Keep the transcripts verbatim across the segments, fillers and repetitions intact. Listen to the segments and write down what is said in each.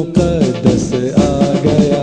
المقدس آ گیا.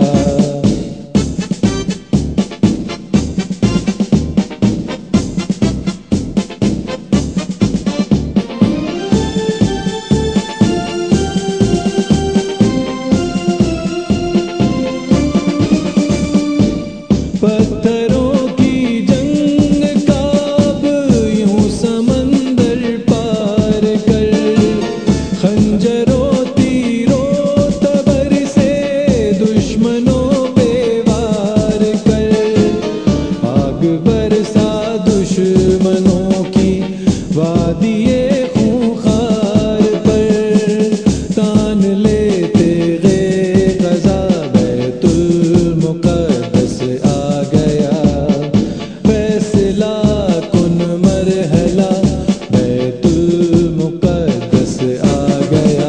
پتھروں کی جنگ کا اب یوں سمندر پار کر، خنجروں تیروں تبر سے دشمنوں پہ وار کر، آگ برسا دشمنوں کی وادی خونخوار پر، تان لیتے گئے غزہ بیت المقدس آ گیا. فیصلہ کن مرحلہ بیت المقدس آ گیا.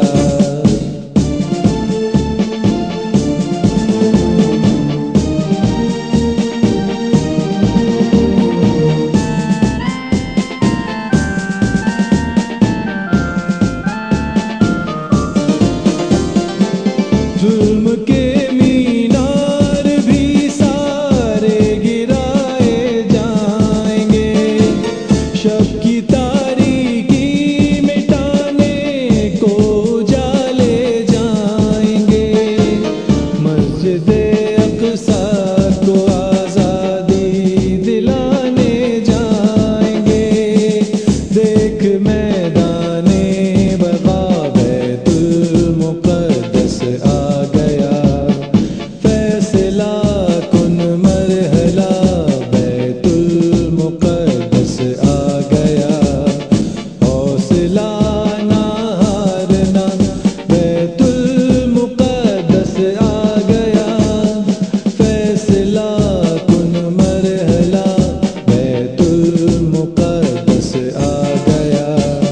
ظلم کے مینار بھی سارے گرائے جائیں گے، شب کی تاریکی مٹانے کو جالے جائیں گے، مسجد اقصیٰ کو آزادی دلانے جائیں گے. دیکھ میدان بقا بیت المقدس آ گیا. فیصلہ کن مرحلہ بیت المقدس آ گیا. حوصلہ نہ ہارنا بیت المقدس آ گیا. فیصلہ کن مرحلہ بیت المقدس آ گیا.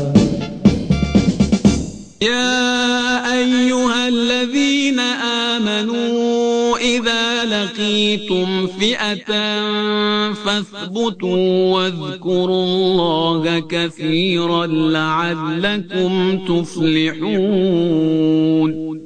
يا أيها الذين آمنوا إذا لقيتم فئة فاثبتوا واذكروا الله كثيرا لعلكم تفلحون.